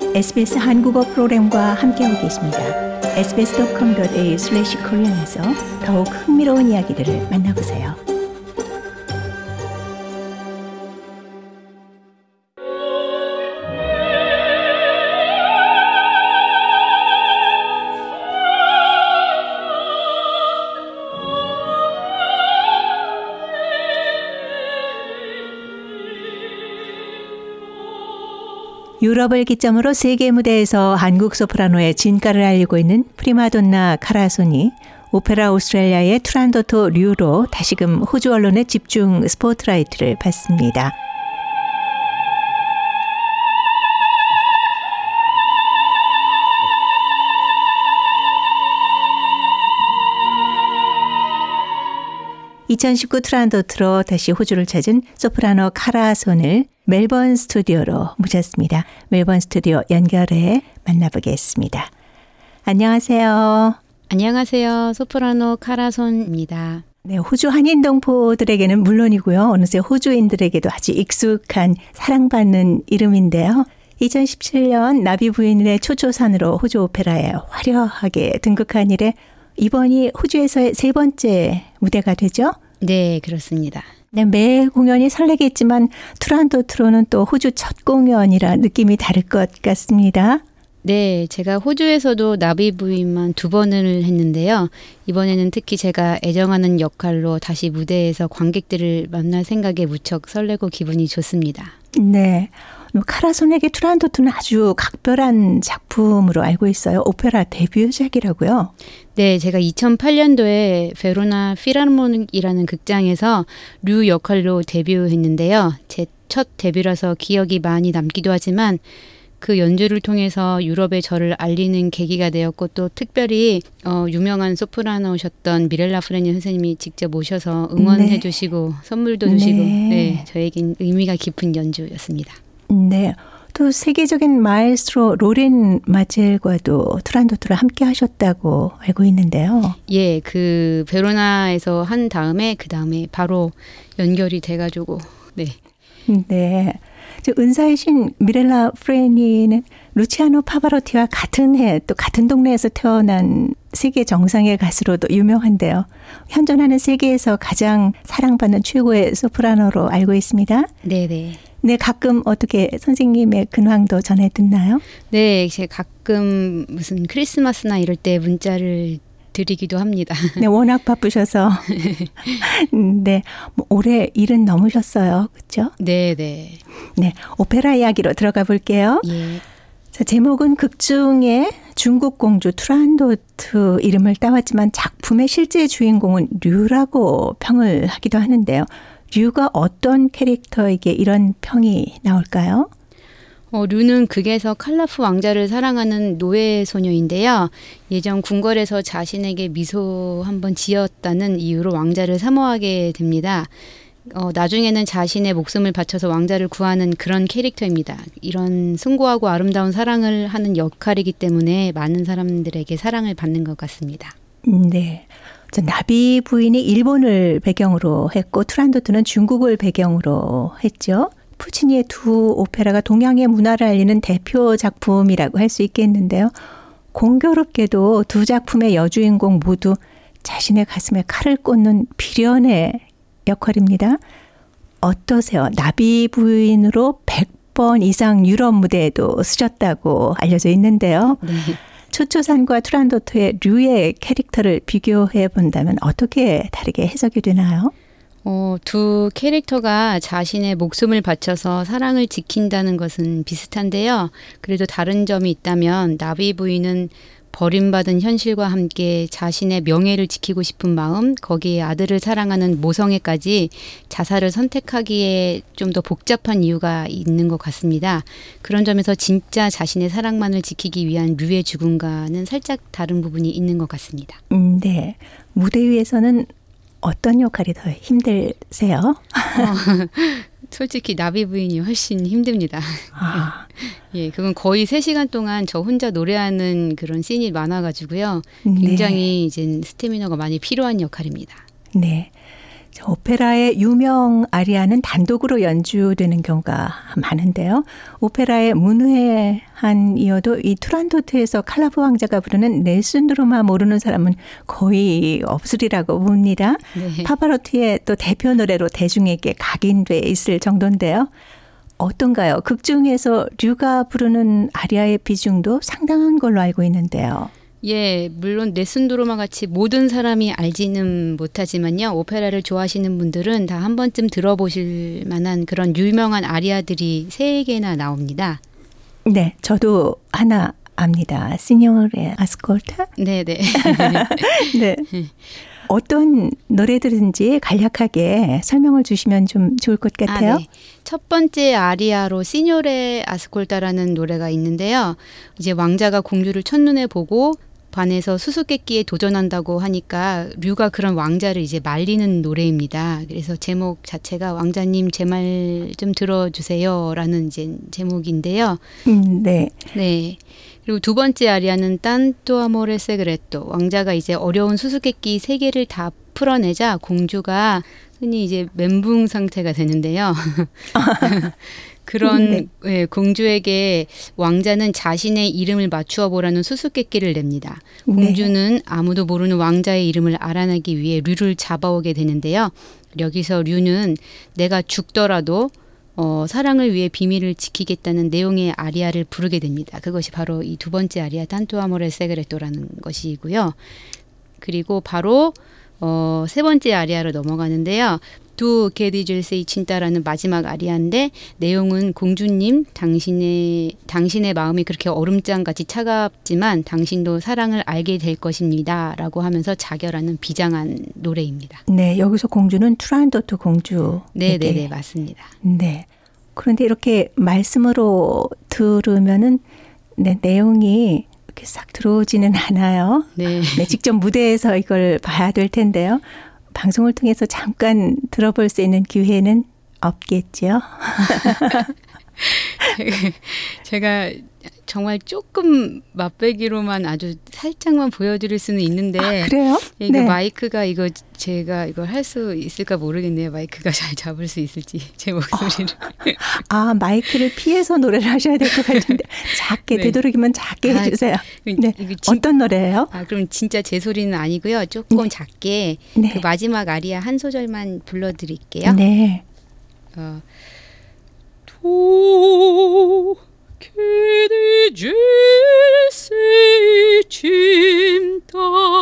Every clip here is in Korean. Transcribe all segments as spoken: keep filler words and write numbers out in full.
에스비에스 한국어 프로그램과 함께하고 계십니다. 에스비에스 닷컴 닷 에이유 슬래시 코리안에서 더욱 흥미로운 이야기들을 만나보세요. 유럽을 기점으로 세계 무대에서 한국 소프라노의 진가를 알리고 있는 프리마돈나 카라손이 오페라 오스트레일리아의 투란도토 류로 다시금 호주 언론의 집중 스포트라이트를 받습니다. 이천십구 투란도토로 다시 호주를 찾은 소프라노 카라손을 멜번 스튜디오로 모셨습니다. 멜번 스튜디오 연결해 만나보겠습니다. 안녕하세요. 안녕하세요. 소프라노 카라손입니다. 네, 호주 한인 동포들에게는 물론이고요. 어느새 호주인들에게도 아주 익숙한 사랑받는 이름인데요. 이천십칠 년 나비 부인의 초초산으로 호주 오페라에 화려하게 등극한 이래 이번이 호주에서의 세 번째 무대가 되죠? 네, 그렇습니다. 네, 매 공연이 설레겠지만 투란도토로는 또 호주 첫 공연이라 느낌이 다를 것 같습니다. 네, 제가 호주에서도 나비 부인만 두 번을 했는데요. 이번에는 특히 제가 애정하는 역할로 다시 무대에서 관객들을 만날 생각에 무척 설레고 기분이 좋습니다. 네, 카라손에게 투란도토는 아주 각별한 작품으로 알고 있어요. 오페라 데뷔작이라고요? 네, 제가 이천팔 년도에 베로나 필하르모닉이라는 극장에서 류 역할로 데뷔했는데요. 제 첫 데뷔라서 기억이 많이 남기도 하지만 그 연주를 통해서 유럽에 저를 알리는 계기가 되었고 또 특별히 어, 유명한 소프라노셨던 미렐라 프레니 선생님이 직접 오셔서 응원해 네. 주시고 선물도 주시고 네. 네, 저에겐 의미가 깊은 연주였습니다. 네, 또 세계적인 마에스트로 로렌 마젤과도 투란도토를 함께 하셨다고 알고 있는데요. 예, 그 베로나에서 한 다음에 그 다음에 바로 연결이 돼가지고 네. 네. 저 은사이신 미렐라 프레니는 루치아노 파바로티와 같은 해 또 같은 동네에서 태어난 세계 정상의 가수로도 유명한데요. 현존하는 세계에서 가장 사랑받는 최고의 소프라노로 알고 있습니다. 네네. 네, 가끔 어떻게 선생님의 근황도 전해 듣나요? 네, 제가 가끔 무슨 크리스마스나 이럴 때 문자를 드리기도 합니다. 네, 워낙 바쁘셔서. 네, 뭐 올해 일은 넘으셨어요. 그렇죠? 네, 네. 네, 오페라 이야기로 들어가 볼게요. 예. 자, 제목은 극중의 중국 공주 투란도토 이름을 따왔지만 작품의 실제 주인공은 류라고 평을 하기도 하는데요. 류가 어떤 캐릭터에게 이런 평이 나올까요? 어, 류는 극에서 칼라프 왕자를 사랑하는 노예 소녀인데요. 예전 궁궐에서 자신에게 미소 한번 지었다는 이유로 왕자를 사모하게 됩니다. 어, 나중에는 자신의 목숨을 바쳐서 왕자를 구하는 그런 캐릭터입니다. 이런 숭고하고 아름다운 사랑을 하는 역할이기 때문에 많은 사람들에게 사랑을 받는 것 같습니다. 네. 저 나비 부인이 일본을 배경으로 했고 투란도토는 중국을 배경으로 했죠. 푸치니의 두 오페라가 동양의 문화를 알리는 대표 작품이라고 할 수 있겠는데요. 공교롭게도 두 작품의 여주인공 모두 자신의 가슴에 칼을 꽂는 비련의 역할입니다. 어떠세요? 나비 부인으로 백 번 이상 유럽 무대에도 쓰셨다고 알려져 있는데요. 네. 초초산과 투란도토의 류의 캐릭터를 비교해 본다면 어떻게 다르게 해석이 되나요? 어, 두 캐릭터가 자신의 목숨을 바쳐서 사랑을 지킨다는 것은 비슷한데요. 그래도 다른 점이 있다면 나비 부인은 버림받은 현실과 함께 자신의 명예를 지키고 싶은 마음, 거기에 아들을 사랑하는 모성애까지 자살을 선택하기에 좀 더 복잡한 이유가 있는 것 같습니다. 그런 점에서 진짜 자신의 사랑만을 지키기 위한 류의 죽음과는 살짝 다른 부분이 있는 것 같습니다. 음, 네. 무대 위에서는 어떤 역할이 더 힘드세요? 어, 솔직히 나비 부인이 훨씬 힘듭니다. 아. 예, 그건 거의 세 시간 동안 저 혼자 노래하는 그런 씬이 많아가지고요. 네. 굉장히 이제 스태미너가 많이 필요한 역할입니다. 네. 오페라의 유명 아리아는 단독으로 연주되는 경우가 많은데요. 오페라의 문외한 이어도 이 투란도트에서 칼라브 왕자가 부르는 넬슨드로마 모르는 사람은 거의 없으리라고 봅니다. 네. 파바로티의 또 대표 노래로 대중에게 각인돼 있을 정도인데요. 어떤가요? 극 중에서 류가 부르는 아리아의 비중도 상당한 걸로 알고 있는데요. 예, 물론 넬슨드로마 같이 모든 사람이 알지는 못하지만요. 오페라를 좋아하시는 분들은 다 한 번쯤 들어보실 만한 그런 유명한 아리아들이 세 개나 나옵니다. 네, 저도 하나 압니다. 시뇨레 아스콜타? 네, 네. 네. 어떤 노래들인지 간략하게 설명을 주시면 좀 좋을 것 같아요. 아, 네. 첫 번째 아리아로 시뇨레 아스콜타라는 노래가 있는데요. 이제 왕자가 공주를 첫눈에 보고 반해서 수수께끼에 도전한다고 하니까 류가 그런 왕자를 이제 말리는 노래입니다. 그래서 제목 자체가 왕자님 제 말 좀 들어주세요라는 이제 제목인데요. 음, 네. 네. 그리고 두 번째 아리아는 탄토 아모레 세그레토. 왕자가 이제 어려운 수수께끼 세 개를 다 풀어내자 공주가 흔히 이제 멘붕 상태가 되는데요. 그런 네. 예, 공주에게 왕자는 자신의 이름을 맞추어 보라는 수수께끼를 냅니다. 공주는 네. 아무도 모르는 왕자의 이름을 알아내기 위해 류를 잡아오게 되는데요. 여기서 류는 내가 죽더라도 어, 사랑을 위해 비밀을 지키겠다는 내용의 아리아를 부르게 됩니다. 그것이 바로 이 두 번째 아리아 탄토 아모레 세그레토라는 것이고요. 그리고 바로 어, 세 번째 아리아로 넘어가는데요. 두 게디줄 세이 친다라는 마지막 아리아인데 내용은 공주님 당신의 당신의 마음이 그렇게 얼음장같이 차갑지만 당신도 사랑을 알게 될 것입니다라고 하면서 자결하는 비장한 노래입니다. 네, 여기서 공주는 투란도트 공주. 네, 네, 네, 맞습니다. 네. 그런데 이렇게 말씀으로 들으면은 네, 내용이 이렇게 싹 들어오지는 않아요. 네. 네, 직접 무대에서 이걸 봐야 될 텐데요. 방송을 통해서 잠깐 들어볼 수 있는 기회는 없겠죠. 제가 정말 조금 맛배기로만 아주 살짝만 보여드릴 수는 있는데 아, 그래요? 이거 네. 마이크가 이거 제가 이걸 할 수 있을까 모르겠네요. 마이크가 잘 잡을 수 있을지 제 목소리를. 아, 마이크를 피해서 노래를 하셔야 될 것 같은데 작게 네. 되도록이면 작게 아, 해주세요. 네. 이거 진- 어떤 노래예요? 아, 그럼 진짜 제 소리는 아니고요. 조금 네. 작게 네. 그 마지막 아리아 한 소절만 불러드릴게요. 네. 어. 도 che sei cinta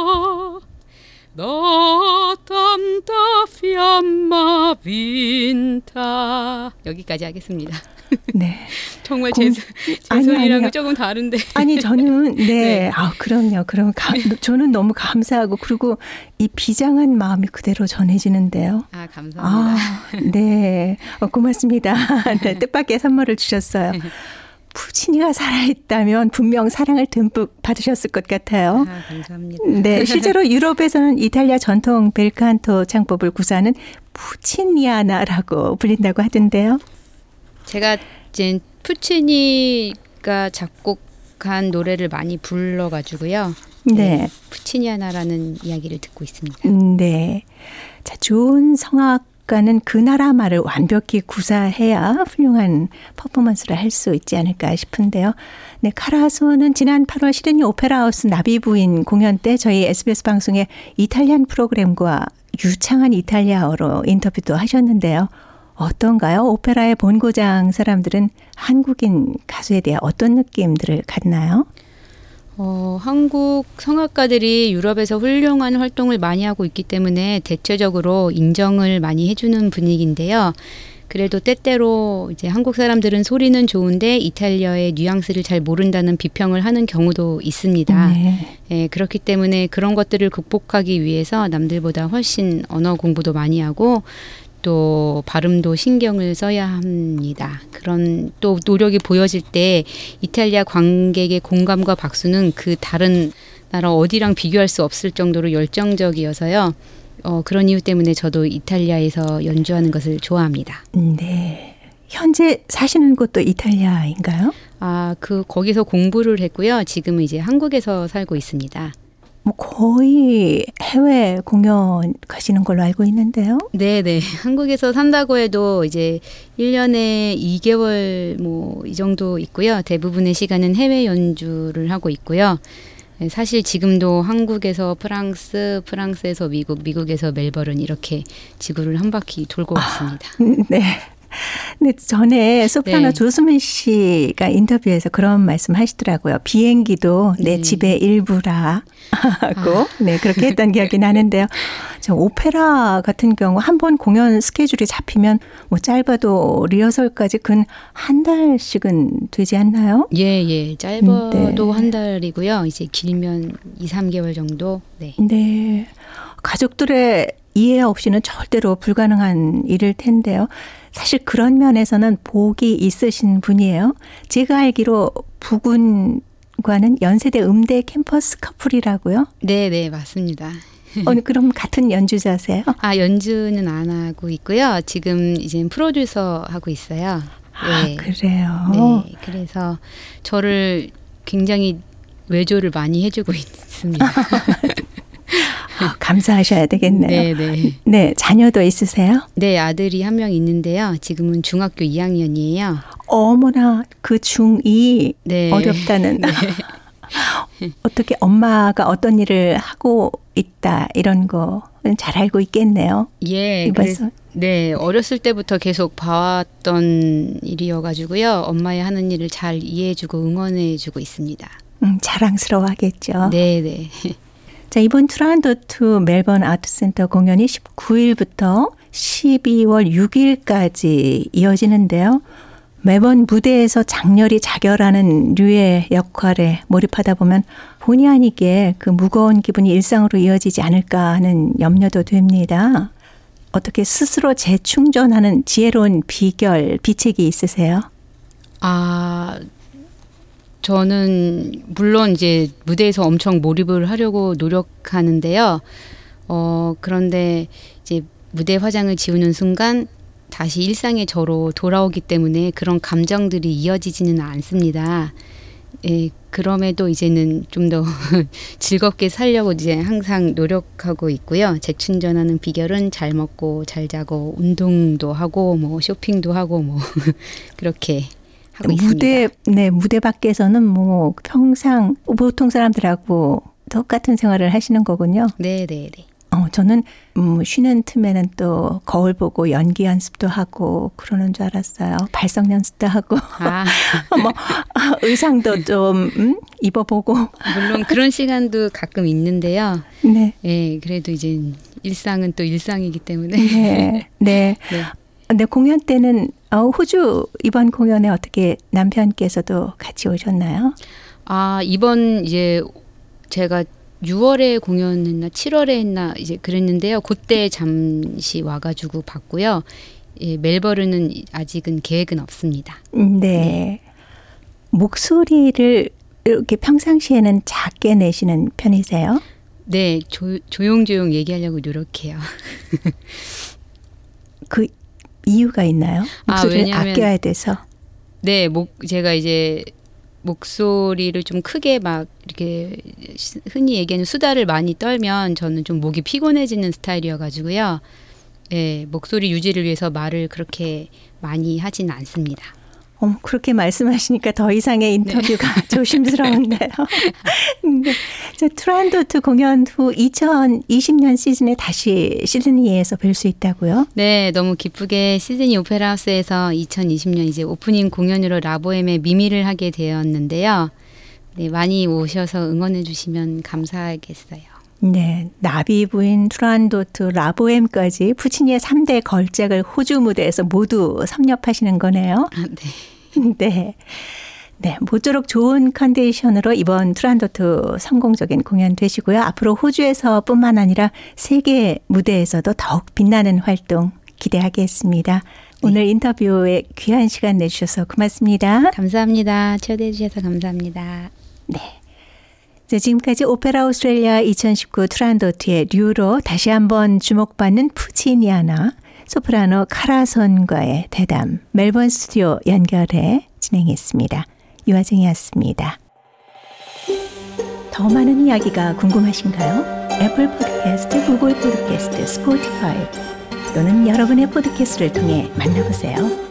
da tanta fiamma vinta 여기까지 하겠습니다. 네. 정말 공- 제, 제 아니요, 소리랑은 아니요. 조금 다른데. 아니 저는 네, 네. 아 그럼요. 그럼 가, 저는 너무 감사하고 그리고 이 비장한 마음이 그대로 전해지는데요. 아, 감사합니다. 아, 네, 어, 고맙습니다. 네, 뜻밖의 선물을 주셨어요. 푸치니가 살아있다면 분명 사랑을 듬뿍 받으셨을 것 같아요. 아, 감사합니다. 네, 실제로 유럽에서는 이탈리아 전통 벨칸토 창법을 구사하는 푸치니아나라고 불린다고 하던데요. 제가 이제 푸치니가 작곡한 노래를 많이 불러가지고요. 네. 푸치니아나라는 이야기를 듣고 있습니다. 음, 네. 자, 좋은 성악가는 그 나라 말을 완벽히 구사해야 훌륭한 퍼포먼스를 할 수 있지 않을까 싶은데요. 네, 카라소는 지난 팔월 시드니 오페라 하우스 나비 부인 공연 때 저희 에스비에스 방송의 이탈리안 프로그램과 유창한 이탈리아어로 인터뷰도 하셨는데요. 어떤가요? 오페라의 본고장 사람들은 한국인 가수에 대해 어떤 느낌들을 갖나요? 어, 한국 성악가들이 유럽에서 훌륭한 활동을 많이 하고 있기 때문에 대체적으로 인정을 많이 해주는 분위기인데요. 그래도 때때로 이제 한국 사람들은 소리는 좋은데 이탈리아의 뉘앙스를 잘 모른다는 비평을 하는 경우도 있습니다. 네. 예, 그렇기 때문에 그런 것들을 극복하기 위해서 남들보다 훨씬 언어 공부도 많이 하고 또 발음도 신경을 써야 합니다. 그런 또 노력이 보여질 때 이탈리아 관객의 공감과 박수는 그 다른 나라 어디랑 비교할 수 없을 정도로 열정적이어서요. 어, 그런 이유 때문에 저도 이탈리아에서 연주하는 것을 좋아합니다. 네. 현재 사시는 곳도 이탈리아인가요? 아, 그 거기서 공부를 했고요. 지금은 이제 한국에서 살고 있습니다. 뭐 거의 해외 공연 가시는 걸로 알고 있는데요. 네, 네. 한국에서 산다고 해도 이제 일 년에 이 개월 뭐 이 정도 있고요. 대부분의 시간은 해외 연주를 하고 있고요. 네, 사실 지금도 한국에서 프랑스, 프랑스에서 미국, 미국에서 멜버른 이렇게 지구를 한 바퀴 돌고 왔습니다. 아, 네. 근데 전에 소프라노 네. 조수민 씨가 인터뷰에서 그런 말씀 하시더라고요. 비행기도 내 네. 집의 일부라 하고 아. 네, 그렇게 했던 기억이 나는데요. 저 오페라 같은 경우 한 번 공연 스케줄이 잡히면 뭐 짧아도 리허설까지 근 한 달씩은 되지 않나요? 예, 예. 짧아도 네. 한 달이고요. 이제 길면 이, 삼 개월 정도. 네. 네. 가족들의 이해 없이는 절대로 불가능한 일일 텐데요. 사실 그런 면에서는 복이 있으신 분이에요. 제가 알기로 부군과는 연세대 음대 캠퍼스 커플이라고요? 네, 네, 맞습니다. 어, 그럼 같은 연주자세요? 아, 연주는 안 하고 있고요. 지금 이제 프로듀서 하고 있어요. 아, 네. 그래요? 네. 그래서 저를 굉장히 외조를 많이 해주고 있습니다. 아, 감사하셔야 되겠네요. 네, 네. 네, 자녀도 있으세요? 네, 아들이 한 명 있는데요. 지금은 중학교 이 학년이에요. 어머나, 그 중이 네. 어렵다는. 네. 어떻게 엄마가 어떤 일을 하고 있다 이런 거 잘 알고 있겠네요. 예, 이봐서. 그래서 네, 어렸을 때부터 계속 봐왔던 일이어가지고요. 엄마의 하는 일을 잘 이해해주고 응원해주고 있습니다. 음, 자랑스러워하겠죠. 네, 네. 자, 이번 투란도트 멜번 아트센터 공연이 십구 일부터 십이월 육 일까지 이어지는데요. 매번 무대에서 장렬히 자결하는 류의 역할에 몰입하다 보면 본의 아니게 그 무거운 기분이 일상으로 이어지지 않을까 하는 염려도 됩니다. 어떻게 스스로 재충전하는 지혜로운 비결, 비책이 있으세요? 아, 저는 물론 이제 무대에서 엄청 몰입을 하려고 노력하는데요. 어, 그런데 이제 무대 화장을 지우는 순간 다시 일상의 저로 돌아오기 때문에 그런 감정들이 이어지지는 않습니다. 예, 그럼에도 이제는 좀 더 즐겁게 살려고 이제 항상 노력하고 있고요. 재충전하는 비결은 잘 먹고 잘 자고 운동도 하고 뭐 쇼핑도 하고 뭐 그렇게 하고 있습니다. 무대, 네, 무대 밖에서는 뭐 평상 보통 사람들하고 똑같은 생활을 하시는 거군요. 네, 네, 네. 어, 저는 음, 쉬는 틈에는 또 거울 보고 연기 연습도 하고 그러는 줄 알았어요. 발성 연습도 하고 아, 뭐 의상도 좀 음, 입어보고. 물론 그런 시간도 가끔 있는데요. 네, 예, 그래도 이제 일상은 또 일상이기 때문에. 네, 네. 네. 근데 공연 때는 어, 호주 이번 공연에 어떻게 남편께서도 같이 오셨나요? 아, 이번 이제 제가 유월에 공연했나 칠월에 했나 이제 그랬는데요. 그때 잠시 와가지고 봤고요. 예, 멜버른은 아직은 계획은 없습니다. 네. 네. 목소리를 이렇게 평상시에는 작게 내시는 편이세요? 네, 조, 조용조용 얘기하려고 노력해요. 그 이유가 있나요? 아, 목소리를 왜냐면- 아껴야 돼서. 네, 목 제가 이제 목소리를 좀 크게 막 이렇게 흔히 얘기하는 수다를 많이 떨면 저는 좀 목이 피곤해지는 스타일이어가지고요. 예, 목소리 유지를 위해서 말을 그렇게 많이 하진 않습니다. 어, 그렇게 말씀하시니까 더 이상의 인터뷰가 조심스러운데요. 네. 자, 투란도트 공연 후 이천이십 년 시즌에 다시 시드니에서 뵐 수 있다고요? 네, 너무 기쁘게 시드니 오페라 하우스에서 이천이십 년 이제 오프닝 공연으로 라보엠의 미미를 하게 되었는데요. 네, 많이 오셔서 응원해 주시면 감사하겠어요. 네, 나비 부인, 투란도트, 라보엠까지 푸치니의 삼 대 걸작을 호주 무대에서 모두 섭렵하시는 거네요. 아, 네. 네. 네, 모쪼록 좋은 컨디션으로 이번 투란도트 성공적인 공연 되시고요. 앞으로 호주에서뿐만 아니라 세계 무대에서도 더욱 빛나는 활동 기대하겠습니다. 오늘 인터뷰에 귀한 시간 내주셔서 고맙습니다. 감사합니다. 초대해 주셔서 감사합니다. 네. 자, 지금까지 오페라 오스트레일리아 이천십구 투란도트의 류로 다시 한번 주목받는 푸치니아나 소프라노 카라손과의 대담 멜번 스튜디오 연결해 진행했습니다. 유아정이었습니다. 더 많은 이야기가 궁금하신가요? 애플 팟캐스트, 구글 팟캐스트, 스포티파이 또는 여러분의 팟캐스트를 통해 만나보세요.